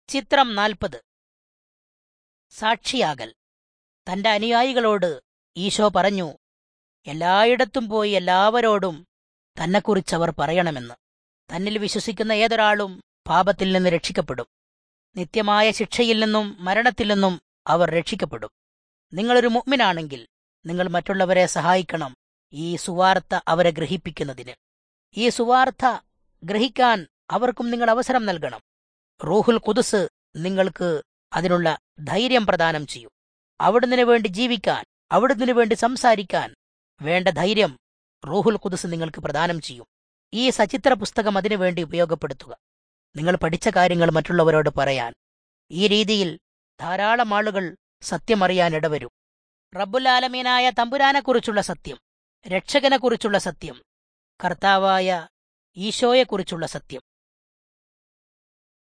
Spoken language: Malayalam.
ചിത്രം 40. സാക്ഷിയാകൽ. തന്റെ അനുയായികളോട് ഈശോ പറഞ്ഞു, എല്ലായിടത്തും പോയി എല്ലാവരോടും തന്നെക്കുറിച്ചവർ പറയണമെന്ന്. തന്നിൽ വിശ്വസിക്കുന്ന ഏതൊരാളും പാപത്തിൽ നിന്ന് രക്ഷിക്കപ്പെടും. നിത്യമായ ശിക്ഷയിൽ നിന്നും മരണത്തിൽ നിന്നും അവർ രക്ഷിക്കപ്പെടും. നിങ്ങളൊരു മുഅ്മിനാണെങ്കിൽ നിങ്ങൾ മറ്റുള്ളവരെ സഹായിക്കണം, ഈ സുവാർത്ത അവരെ ഗ്രഹിപ്പിക്കുന്നതിന്. ഈ സുവാർത്ത ഗ്രഹിക്കാൻ അവർക്കും നിങ്ങൾ അവസരം നൽകണം. റൂഹുൽ ഖുദ്സ് നിങ്ങൾക്ക് അതിനുള്ള ധൈര്യം പ്രദാനം ചെയ്യും. അവിടുന്ന് വേണ്ടി ജീവിക്കാൻ, അവിടുന്ന് വേണ്ടി സംസാരിക്കാൻ വേണ്ട ധൈര്യം റൂഹുൽ ഖുദ്സ് നിങ്ങൾക്ക് പ്രദാനം ചെയ്യും. ഈ സചിത്ര പുസ്തകം അതിനുവേണ്ടി ഉപയോഗപ്പെടുത്തുക. നിങ്ങൾ പഠിച്ച കാര്യങ്ങൾ മറ്റുള്ളവരോട് പറയാൻ. ഈ രീതിയിൽ ധാരാളം ആളുകൾ സത്യമറിയാൻ ഇടവരും. റബ്ബുൽ ആലമീനായ തമ്പുരാനെക്കുറിച്ചുള്ള സത്യം, രക്ഷകനെക്കുറിച്ചുള്ള സത്യം, കർത്താവായ ഈശോയെക്കുറിച്ചുള്ള സത്യം.